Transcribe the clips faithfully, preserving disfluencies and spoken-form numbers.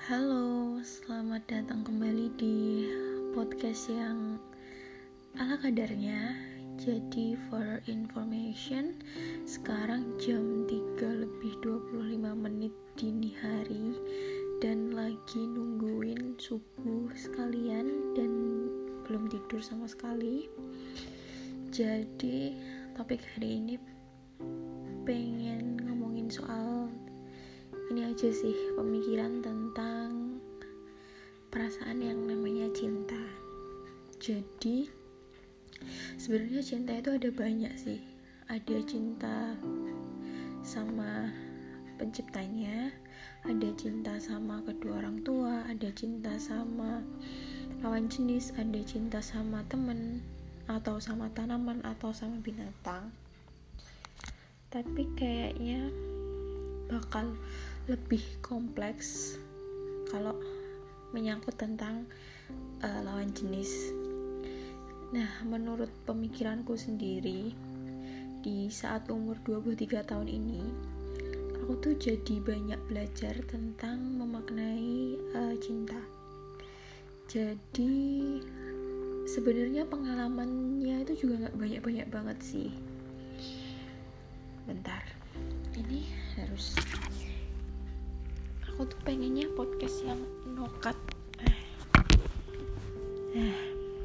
Halo, selamat datang kembali di podcast yang ala kadarnya. Jadi for information, sekarang jam tiga lebih dua puluh lima menit dini hari dan lagi nungguin subuh sekalian dan belum tidur sama sekali. Jadi topik hari ini pengen ngomongin soal ini aja sih, pemikiran tentang perasaan yang namanya cinta. Jadi sebenarnya cinta itu ada banyak sih. Ada cinta sama penciptanya, ada cinta sama kedua orang tua, ada cinta sama lawan jenis, ada cinta sama temen, atau sama tanaman, atau sama binatang. Tapi kayaknya bakal lebih kompleks kalau menyangkut tentang uh, lawan jenis. Nah, menurut pemikiranku sendiri, di saat umur dua puluh tiga tahun ini, aku tuh jadi banyak belajar tentang memaknai uh, cinta. Jadi sebenarnya pengalamannya itu juga gak banyak-banyak banget sih. Bentar, ini harus, aku tuh pengennya podcast yang nokat. Nah,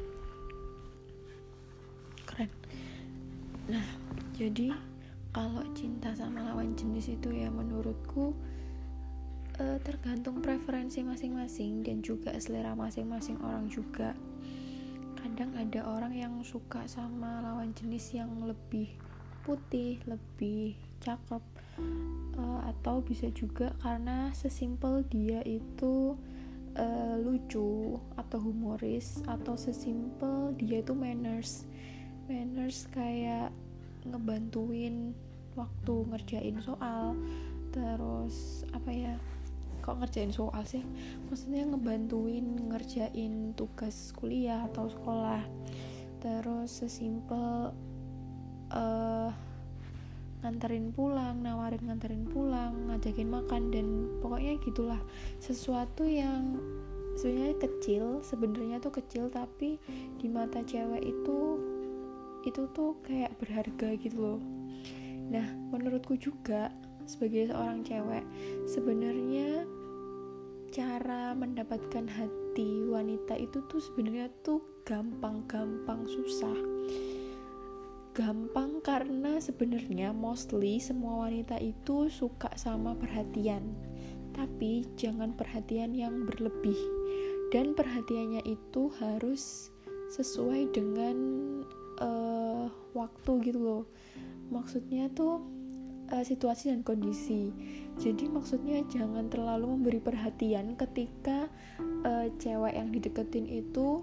keren. Nah, jadi kalau cinta sama lawan jenis itu ya menurutku eh, tergantung preferensi masing-masing dan juga selera masing-masing orang juga. Kadang ada orang yang suka sama lawan jenis yang lebih putih, lebih cakep, uh, atau bisa juga karena sesimpel dia itu uh, lucu atau humoris, atau sesimpel dia itu manners manners kayak ngebantuin waktu ngerjain soal. Terus apa ya, kok ngerjain soal sih, maksudnya ngebantuin ngerjain tugas kuliah atau sekolah. Terus sesimpel uh, nganterin pulang, nawarin nganterin pulang, ngajakin makan, dan pokoknya gitulah, sesuatu yang sebenarnya kecil, sebenarnya tuh kecil tapi di mata cewek itu itu tuh kayak berharga gitu loh. Nah, menurutku juga sebagai seorang cewek, sebenarnya cara mendapatkan hati wanita itu tuh sebenarnya tuh gampang-gampang susah. Gampang karena sebenarnya mostly semua wanita itu suka sama perhatian, tapi jangan perhatian yang berlebih, dan perhatiannya itu harus sesuai dengan uh, waktu gitu loh. Maksudnya tuh uh, situasi dan kondisi. Jadi maksudnya jangan terlalu memberi perhatian ketika uh, cewek yang dideketin itu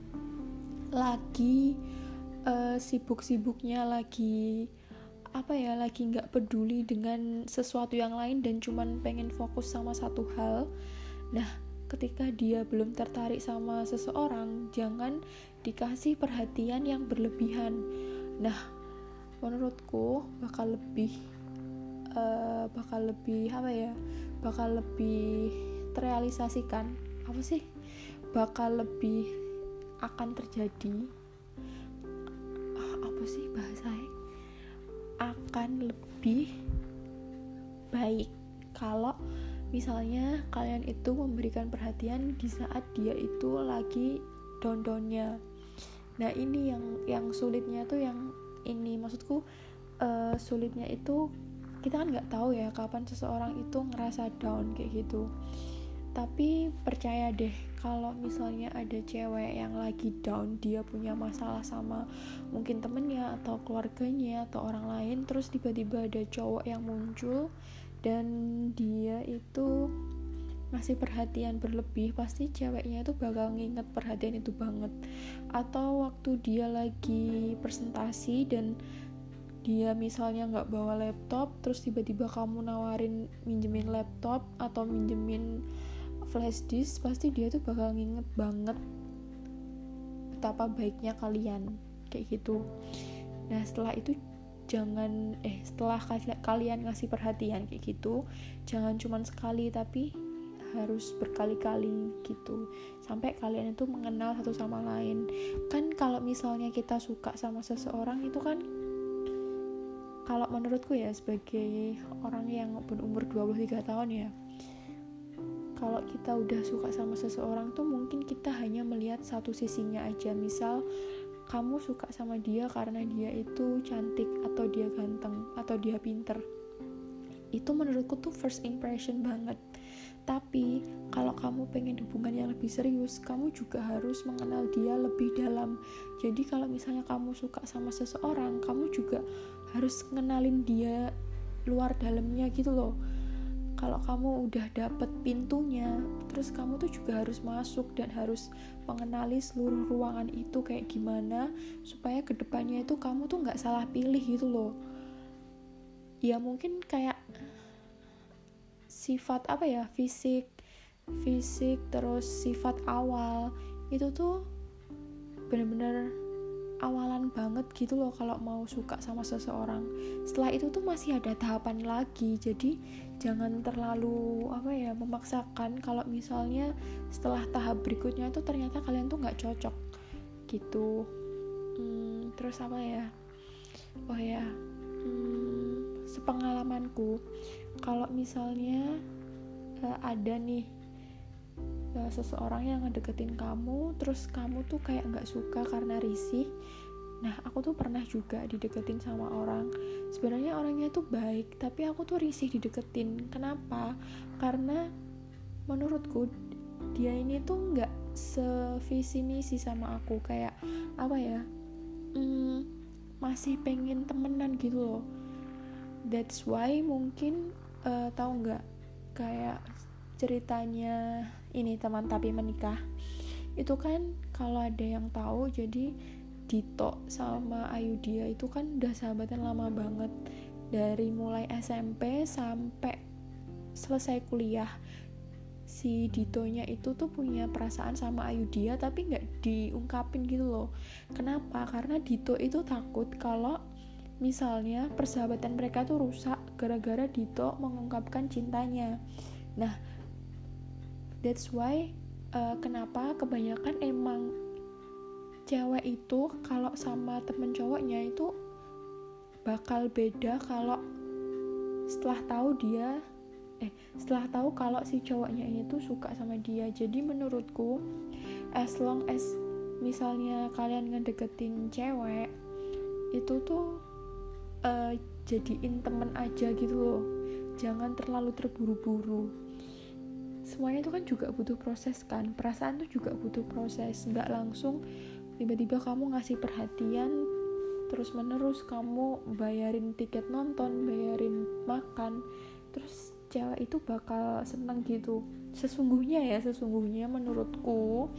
lagi Uh, sibuk-sibuknya, lagi apa ya, lagi nggak peduli dengan sesuatu yang lain dan cuman pengen fokus sama satu hal. Nah, ketika dia belum tertarik sama seseorang, jangan dikasih perhatian yang berlebihan. Nah, menurutku bakal lebih uh, bakal lebih apa ya, bakal lebih terrealisasikan apa sih, bakal lebih akan terjadi apa sih bahasanya, akan lebih baik kalau misalnya kalian itu memberikan perhatian di saat dia itu lagi down-downnya. Nah, ini yang yang sulitnya tuh yang ini, maksudku uh, sulitnya itu kita kan nggak tahu ya kapan seseorang itu ngerasa down kayak gitu. Tapi percaya deh, kalau misalnya ada cewek yang lagi down, dia punya masalah sama mungkin temennya atau keluarganya atau orang lain, terus tiba-tiba ada cowok yang muncul dan dia itu ngasih perhatian berlebih, pasti ceweknya itu bakal nginget perhatian itu banget. Atau waktu dia lagi presentasi dan dia misalnya nggak bawa laptop, terus tiba-tiba kamu nawarin minjemin laptop atau minjemin flash disk, pasti dia tuh bakal nginget banget betapa baiknya kalian kayak gitu. Nah, setelah itu jangan eh setelah kalian ngasih perhatian kayak gitu, jangan cuman sekali tapi harus berkali-kali gitu sampai kalian itu mengenal satu sama lain. Kan kalau misalnya kita suka sama seseorang itu kan, kalau menurutku ya sebagai orang yang berumur dua puluh tiga tahun ya, kalau kita udah suka sama seseorang tuh mungkin kita hanya melihat satu sisinya aja. Misal kamu suka sama dia karena dia itu cantik atau dia ganteng atau dia pinter, itu menurutku tuh first impression banget. Tapi kalau kamu pengen hubungan yang lebih serius, kamu juga harus mengenal dia lebih dalam. Jadi kalau misalnya kamu suka sama seseorang, kamu juga harus ngenalin dia luar dalamnya gitu loh. Kalau kamu udah dapet pintunya, terus kamu tuh juga harus masuk dan harus mengenali seluruh ruangan itu kayak gimana, supaya kedepannya itu kamu tuh gak salah pilih gitu loh. Ya mungkin kayak sifat apa ya, fisik fisik terus sifat awal itu tuh benar-benar awalan banget gitu loh kalau mau suka sama seseorang. Setelah itu tuh masih ada tahapan lagi, jadi jangan terlalu apa ya memaksakan kalau misalnya setelah tahap berikutnya itu ternyata kalian tuh nggak cocok gitu. Hmm, terus apa ya, oh ya hmm, sepengalamanku, kalau misalnya uh, ada nih uh, seseorang yang ngedeketin kamu, terus kamu tuh kayak nggak suka karena risih. Nah, aku tuh pernah juga dideketin sama orang. Sebenarnya orangnya tuh baik, tapi aku tuh risih dideketin. Kenapa? Karena menurutku dia ini tuh nggak sevisi misi sama aku. Kayak apa ya? Hmm, masih pengen temenan gitu loh. That's why mungkin uh, tahu nggak? Kayak ceritanya ini teman tapi menikah. Itu kan kalau ada yang tahu, jadi Dito sama Ayudhya itu kan udah sahabatan lama banget, dari mulai S M P sampai selesai kuliah. Si Ditonya itu tuh punya perasaan sama Ayudhya tapi nggak diungkapin gitu loh. Kenapa? Karena Dito itu takut kalau misalnya persahabatan mereka tuh rusak gara-gara Dito mengungkapkan cintanya. Nah, that's why uh, kenapa kebanyakan emang cewek itu kalau sama temen cowoknya itu bakal beda kalau setelah tahu dia eh setelah tahu kalau si cowoknya ini tuh suka sama dia. Jadi menurutku as long as misalnya kalian ngedeketin cewek itu tuh uh, jadiin temen aja gitu loh, jangan terlalu terburu-buru. Semuanya itu kan juga butuh proses kan, perasaan tuh juga butuh proses, nggak langsung tiba-tiba kamu ngasih perhatian terus menerus, kamu bayarin tiket nonton, bayarin makan, terus cewek itu bakal seneng gitu. Sesungguhnya ya, sesungguhnya menurutku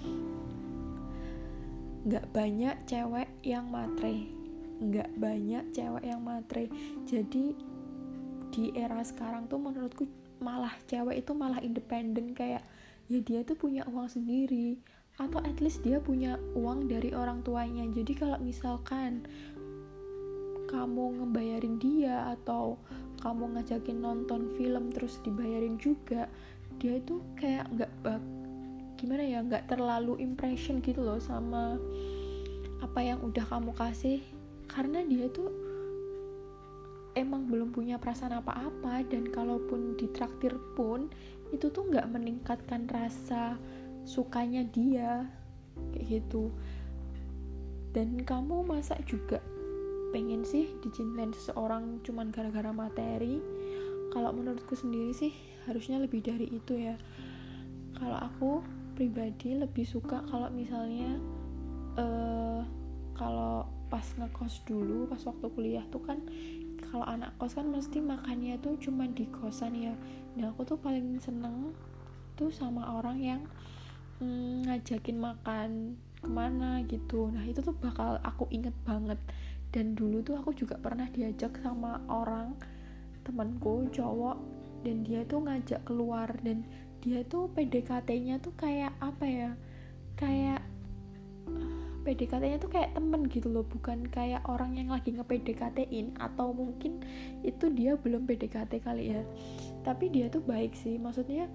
nggak banyak cewek yang matre, nggak banyak cewek yang matre. Jadi di era sekarang tuh menurutku malah cewek itu malah independen, kayak ya dia tuh punya uang sendiri, atau at least dia punya uang dari orang tuanya. Jadi kalau misalkan kamu ngebayarin dia atau kamu ngajakin nonton film terus dibayarin juga, dia itu kayak nggak bak gimana ya nggak terlalu impression gitu loh sama apa yang udah kamu kasih, karena dia tuh emang belum punya perasaan apa-apa. Dan kalaupun ditraktir pun itu tuh nggak meningkatkan rasa sukanya dia kayak gitu. Dan kamu masa juga pengen sih dicintain seseorang cuman gara-gara materi? Kalau menurutku sendiri sih harusnya lebih dari itu ya. Kalau aku pribadi lebih suka kalau misalnya uh, kalau pas ngekos dulu, pas waktu kuliah tuh kan kalau anak kos kan mesti makannya tuh cuman di kosan ya. Nah aku tuh paling seneng tuh sama orang yang Hmm, ngajakin makan kemana gitu. Nah itu tuh bakal aku inget banget. Dan dulu tuh aku juga pernah diajak sama orang temanku cowok, dan dia tuh ngajak keluar, dan dia tuh P D K T-nya tuh kayak apa ya, kayak P D K T-nya tuh kayak temen gitu loh, bukan kayak orang yang lagi nge-P D K T-in. Atau mungkin itu dia belum P D K T kali ya, tapi dia tuh baik sih, maksudnya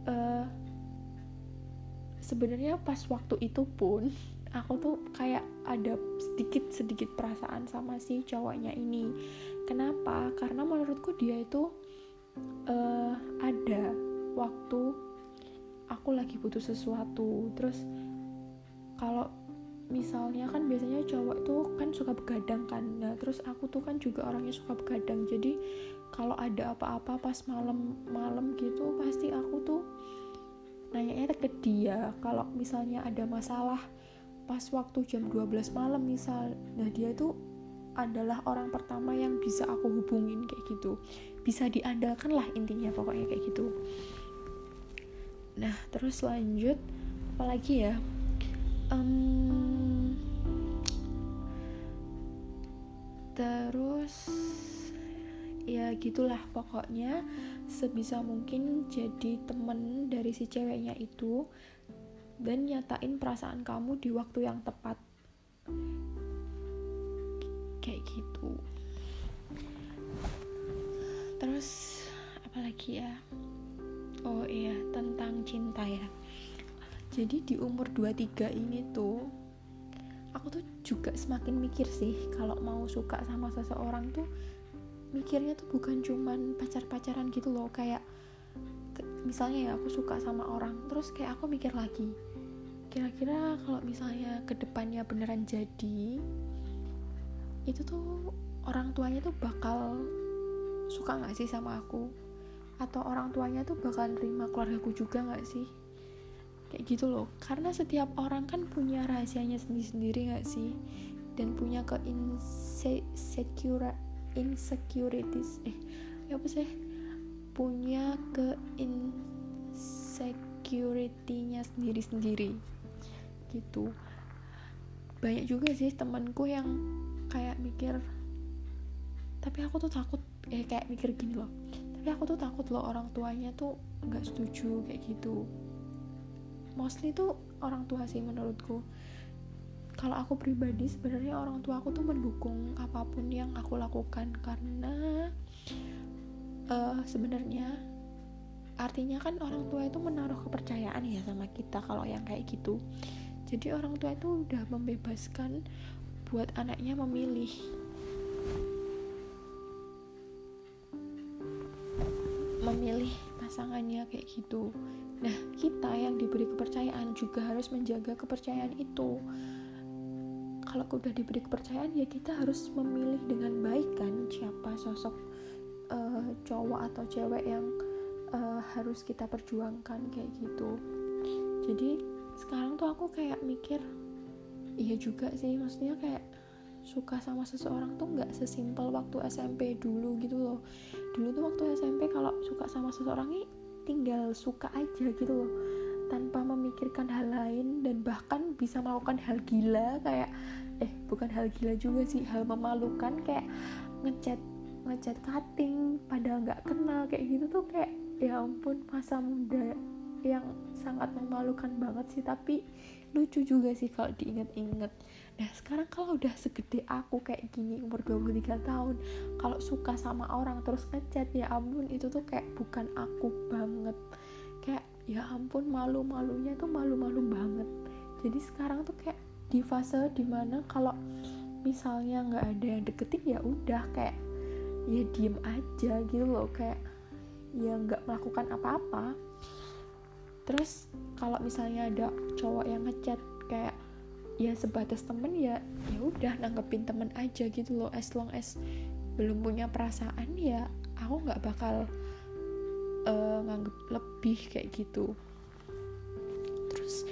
uh, sebenarnya pas waktu itu pun aku tuh kayak ada sedikit-sedikit perasaan sama si cowoknya ini. Kenapa? Karena menurutku dia itu uh, ada waktu aku lagi butuh sesuatu. Terus kalau misalnya kan biasanya cowok tuh kan suka begadang kan. Nah terus aku tuh kan juga orangnya suka begadang. Jadi kalau ada apa-apa pas malam-malam gitu pasti aku tuh nanya ke dia. Kalau misalnya ada masalah pas waktu jam dua belas malam misal, nah dia itu adalah orang pertama yang bisa aku hubungin kayak gitu, bisa diandalkan lah intinya pokoknya kayak gitu. Nah terus lanjut apalagi ya, um, terus ya gitulah pokoknya, sebisa mungkin jadi temen dari si ceweknya itu dan nyatain perasaan kamu di waktu yang tepat kayak gitu. Terus apalagi ya, oh iya tentang cinta ya. Jadi di umur dua puluh tiga ini tuh aku tuh juga semakin mikir sih kalau mau suka sama seseorang tuh mikirnya tuh bukan cuman pacar-pacaran gitu loh. Kayak misalnya ya aku suka sama orang, terus kayak aku mikir lagi, kira-kira kalau misalnya kedepannya beneran jadi, itu tuh orang tuanya tuh bakal suka gak sih sama aku? Atau orang tuanya tuh bakal nerima keluargaku juga gak sih? Kayak gitu loh. Karena setiap orang kan punya rahasianya sendiri-sendiri gak sih? Dan punya ke insecure insecurities eh ya apa sih? Punya ke insecurity-nya sendiri-sendiri gitu. Banyak juga sih temanku yang kayak mikir, tapi aku tuh takut, eh kayak mikir gini loh, tapi aku tuh takut loh orang tuanya tuh nggak setuju kayak gitu. Mostly tuh orang tua sih menurutku. Kalau aku pribadi sebenarnya orang tua aku tuh mendukung apapun yang aku lakukan, karena uh, sebenarnya artinya kan orang tua itu menaruh kepercayaan ya sama kita kalau yang kayak gitu. Jadi orang tua itu udah membebaskan buat anaknya memilih. Memilih pasangannya kayak gitu. Nah, kita yang diberi kepercayaan juga harus menjaga kepercayaan itu. Kalau udah diberi kepercayaan ya kita harus memilih dengan baik kan siapa sosok uh, cowok atau cewek yang uh, harus kita perjuangkan kayak gitu. Jadi sekarang tuh aku kayak mikir, iya juga sih, maksudnya kayak suka sama seseorang tuh nggak sesimpel waktu S M P dulu gitu loh. Dulu tuh waktu S M P kalau suka sama seseorang ini tinggal suka aja gitu loh, tanpa memikirkan hal lain, dan bahkan bisa melakukan hal gila kayak eh bukan hal gila juga sih, hal memalukan kayak ngechat ngechat cutting padahal nggak kenal kayak gitu tuh kayak ya ampun, masa muda yang sangat memalukan banget sih, tapi lucu juga sih kalau diinget-inget. Nah sekarang kalau udah segede aku kayak gini umur dua puluh tiga tahun, kalau suka sama orang terus ngechat, ya ampun itu tuh kayak bukan aku banget, kayak ya ampun malu-malunya tuh malu-malu banget. Jadi sekarang tuh kayak di fase dimana kalau misalnya nggak ada yang deketin ya udah kayak ya diem aja gitu loh, kayak ya nggak melakukan apa-apa. Terus kalau misalnya ada cowok yang ngechat kayak ya sebatas temen, ya ya udah nanggepin temen aja gitu loh. As long as belum punya perasaan ya aku nggak bakal uh, nganggep lebih kayak gitu. Terus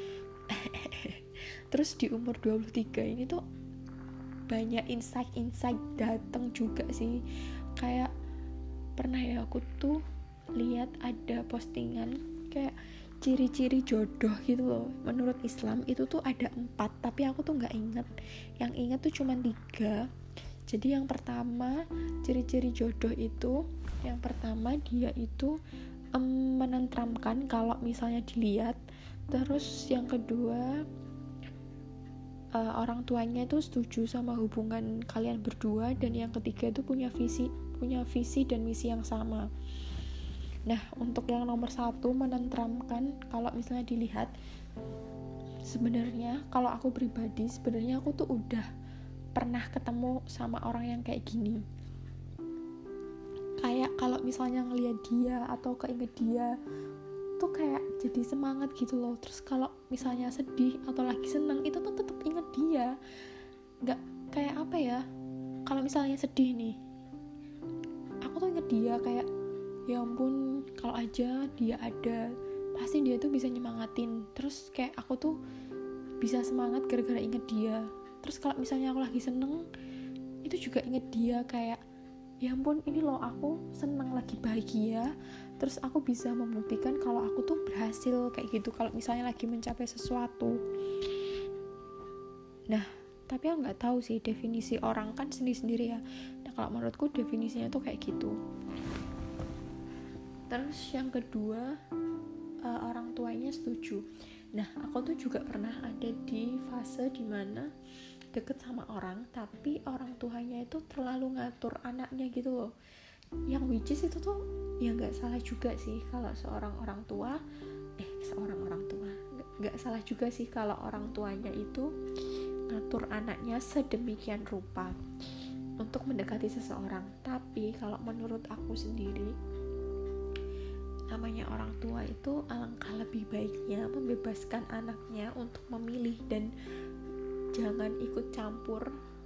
terus di umur dua puluh tiga ini tuh banyak insight-insight datang juga sih. Kayak pernah ya aku tuh lihat ada postingan kayak ciri-ciri jodoh gitu loh. Menurut Islam itu tuh ada empat, tapi aku tuh nggak inget. Yang inget tuh cuma tiga. Jadi yang pertama ciri-ciri jodoh itu, yang pertama dia itu um, menenteramkan kalau misalnya dilihat. Terus yang kedua uh, orang tuanya itu setuju sama hubungan kalian berdua, dan yang ketiga itu punya visi punya visi dan misi yang sama. Nah, untuk yang nomor satu, menenteramkan, kalau misalnya dilihat, sebenarnya kalau aku pribadi, sebenarnya aku tuh udah pernah ketemu sama orang yang kayak gini. Kayak kalau misalnya ngeliat dia atau keinget dia tuh kayak jadi semangat gitu loh. Terus kalau misalnya sedih atau lagi seneng, itu tuh tetap inget dia. Nggak kayak apa ya, kalau misalnya sedih nih, aku tuh inget dia kayak, ya ampun, kalau aja dia ada, pasti dia tuh bisa nyemangatin. Terus kayak aku tuh bisa semangat gara-gara inget dia. Terus kalau misalnya aku lagi seneng, itu juga inget dia kayak, ya ampun, ini loh aku seneng, lagi bahagia. Terus aku bisa membuktikan kalau aku tuh berhasil kayak gitu, kalau misalnya lagi mencapai sesuatu. Nah, tapi aku nggak tahu sih, definisi orang kan sendiri-sendiri ya. Nah, kalau menurutku definisinya tuh kayak gitu. Terus yang kedua, uh, orang tuanya setuju. Nah, aku tuh juga pernah ada di fase dimana deket sama orang, tapi orang tuanya itu terlalu ngatur anaknya gitu loh. Yang which is itu tuh ya nggak salah juga sih kalau seorang orang tua, eh seorang orang tua nggak salah juga sih kalau orang tuanya itu ngatur anaknya sedemikian rupa untuk mendekati seseorang. Tapi kalau menurut aku sendiri, namanya orang tua itu alangkah lebih baiknya membebaskan anaknya untuk memilih dan jangan ikut campur.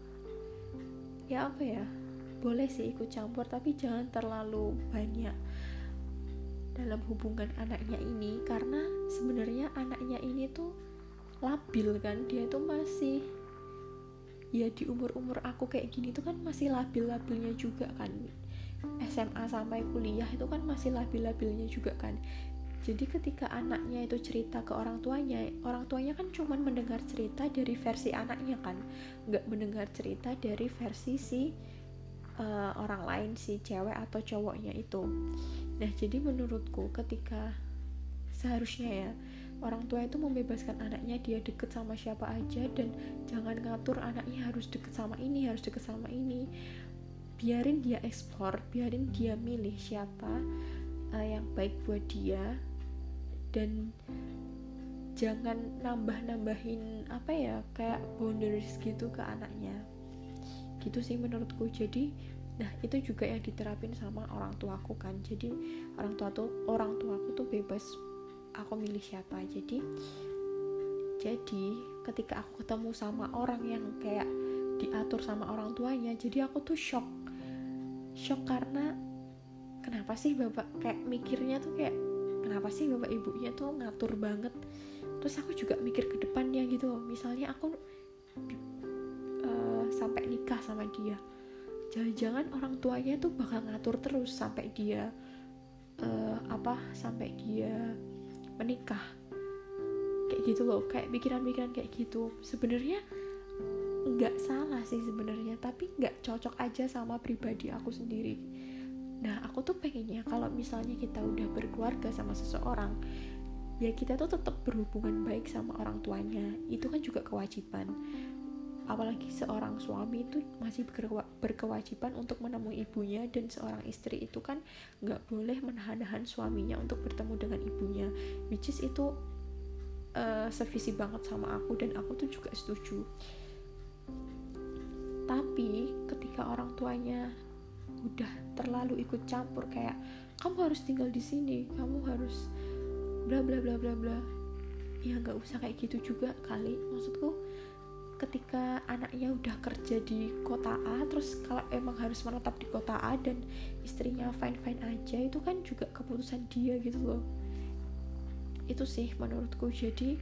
Ya apa ya, boleh sih ikut campur, tapi jangan terlalu banyak dalam hubungan anaknya ini, karena sebenarnya anaknya ini tuh labil kan. Dia tuh masih, ya di umur-umur aku kayak gini tuh kan masih labil-labilnya juga kan. S M A sampai kuliah itu kan masih labil-labilnya juga kan. Jadi ketika anaknya itu cerita ke orang tuanya, orang tuanya kan cuman mendengar cerita dari versi anaknya kan, nggak mendengar cerita dari versi si uh, orang lain, si cewek atau cowoknya itu. Nah, jadi menurutku ketika seharusnya ya orang tua itu membebaskan anaknya, dia deket sama siapa aja dan jangan ngatur anaknya harus deket sama ini, harus deket sama ini. Biarin dia explore, biarin dia milih siapa uh, yang baik buat dia. Dan jangan nambah-nambahin apa ya, kayak boundaries gitu ke anaknya gitu sih menurutku. Jadi nah itu juga yang diterapin sama orang tuaku kan. Jadi orang tua tuh orang tuaku tuh bebas aku milih siapa. Jadi jadi ketika aku ketemu sama orang yang kayak diatur sama orang tuanya, jadi aku tuh shock shock karena kenapa sih bapak kayak mikirnya tuh kayak, kenapa sih bapak ibunya tuh ngatur banget. Terus aku juga mikir ke depannya gitu loh. Misalnya aku uh, sampai nikah sama dia, jangan-jangan orang tuanya tuh bakal ngatur terus sampai dia uh, apa sampai dia menikah kayak gitu loh. Kayak pikiran-pikiran kayak gitu sebenarnya nggak salah sih sebenarnya, tapi nggak cocok aja sama pribadi aku sendiri. Nah, aku tuh pengennya kalau misalnya kita udah berkeluarga sama seseorang, ya kita tuh tetap berhubungan baik sama orang tuanya. Itu kan juga kewajiban. Apalagi seorang suami itu masih berkewajiban untuk menemui ibunya, dan seorang istri itu kan nggak boleh menahan-nahan suaminya untuk bertemu dengan ibunya. Which is itu uh, sevisi banget sama aku, dan aku tuh juga setuju. Tapi ketika orang tuanya udah terlalu ikut campur, kayak kamu harus tinggal di sini, kamu harus bla bla bla bla bla, ya nggak usah kayak gitu juga kali. Maksudku ketika anaknya udah kerja di kota A, terus kalau emang harus menetap di kota A dan istrinya fine fine aja, itu kan juga keputusan dia gitu loh. Itu sih menurutku. Jadi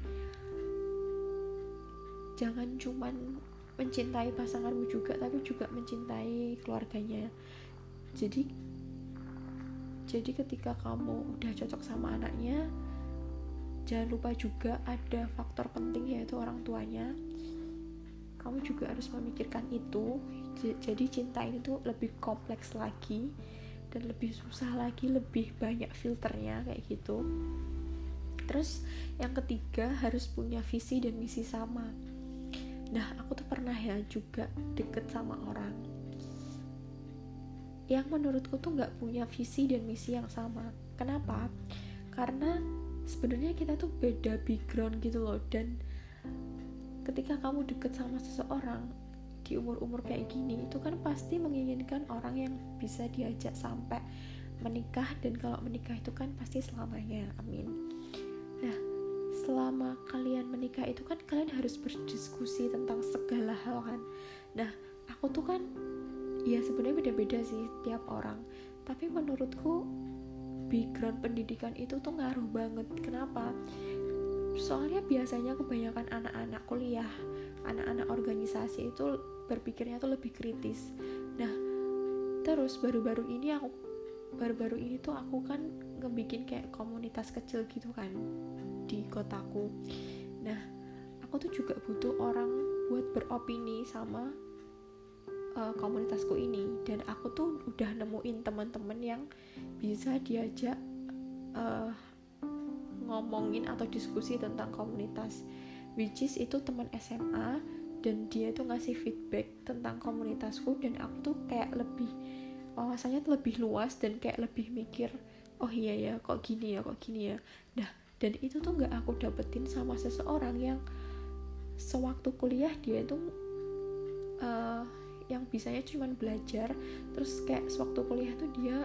jangan cuman mencintai pasanganmu juga, tapi juga mencintai keluarganya. Jadi jadi ketika kamu udah cocok sama anaknya, jangan lupa juga ada faktor penting, yaitu orang tuanya. Kamu juga harus memikirkan itu. Jadi cinta ini tuh lebih kompleks lagi dan lebih susah lagi, lebih banyak filternya kayak gitu. Terus yang ketiga, harus punya visi dan misi sama. Nah, aku tuh pernah ya juga deket sama orang yang menurutku tuh nggak punya visi dan misi yang sama. Kenapa? Karena sebenarnya kita tuh beda background gitu loh, dan ketika kamu deket sama seseorang di umur-umur kayak gini, itu kan pasti menginginkan orang yang bisa diajak sampai menikah, dan kalau menikah itu kan pasti selamanya, amin. Nah, selama kalian menikah itu kan kalian harus berdiskusi tentang segala hal kan. Nah, aku tuh kan ya sebenarnya beda-beda sih tiap orang, tapi menurutku background pendidikan itu tuh ngaruh banget. Kenapa? Soalnya biasanya kebanyakan anak-anak kuliah, anak-anak organisasi itu berpikirnya tuh lebih kritis. Nah, terus baru-baru ini aku baru-baru ini tuh aku kan ngebikin kayak komunitas kecil gitu kan di kotaku. Nah, aku tuh juga butuh orang buat beropini sama uh, komunitasku ini, dan aku tuh udah nemuin teman-teman yang bisa diajak uh, ngomongin atau diskusi tentang komunitas, which is itu teman S M A, dan dia tuh ngasih feedback tentang komunitasku, dan aku tuh kayak lebih wawasannya tuh lebih luas dan kayak lebih mikir, oh iya ya kok gini ya kok gini ya. Nah, dan itu tuh nggak aku dapetin sama seseorang yang sewaktu kuliah dia tuh uh, yang bisanya cuman belajar, terus kayak sewaktu kuliah tuh dia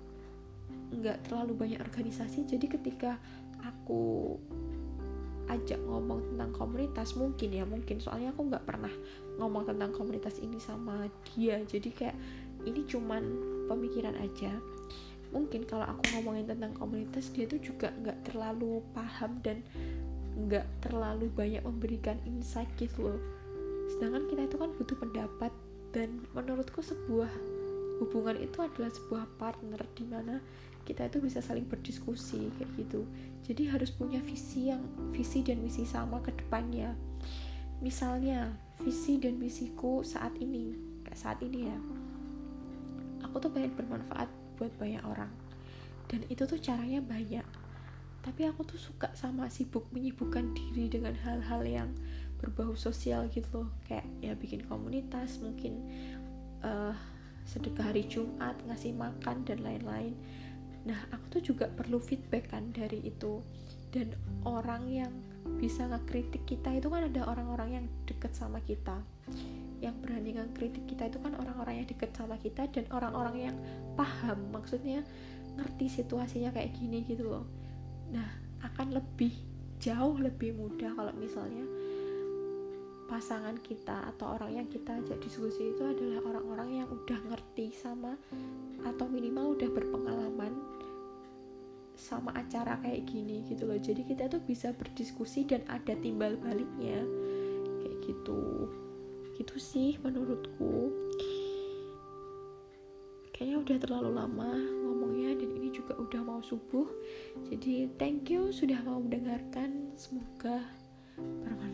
nggak terlalu banyak organisasi. Jadi ketika aku ajak ngomong tentang komunitas, mungkin ya mungkin soalnya aku nggak pernah ngomong tentang komunitas ini sama dia, jadi kayak ini cuman pemikiran aja. Mungkin kalau aku ngomongin tentang komunitas, dia tuh juga nggak terlalu paham dan nggak terlalu banyak memberikan insight gitu loh. Sedangkan kita itu kan butuh pendapat, dan menurutku sebuah hubungan itu adalah sebuah partner di mana kita itu bisa saling berdiskusi kayak gitu. Jadi harus punya visi yang visi dan misi sama ke depannya. Misalnya visi dan misiku saat ini, kayak saat ini ya, aku tuh pengen bermanfaat buat banyak orang, dan itu tuh caranya banyak. Tapi aku tuh suka sama sibuk menyibukkan diri dengan hal-hal yang berbau sosial gitu loh, kayak ya bikin komunitas, mungkin uh, sedekah hari Jumat, ngasih makan dan lain-lain. Nah, aku tuh juga perlu feedback kan dari itu, dan orang yang bisa ngekritik kita itu kan ada orang-orang yang deket sama kita. Yang berani ngekritik kita itu kan orang-orang yang deket sama kita dan orang-orang yang paham, maksudnya ngerti situasinya kayak gini gitu loh. Nah, akan lebih jauh lebih mudah kalau misalnya pasangan kita atau orang yang kita ajak diskusi itu adalah orang-orang yang udah ngerti sama, atau minimal udah berpengalaman sama acara kayak gini gitu loh. Jadi kita tuh bisa berdiskusi dan ada timbal baliknya kayak gitu. Gitu sih menurutku. Kayaknya udah terlalu lama ngomongnya, dan ini juga udah mau subuh. Jadi thank you sudah mau mendengarkan, semoga bermanfaat.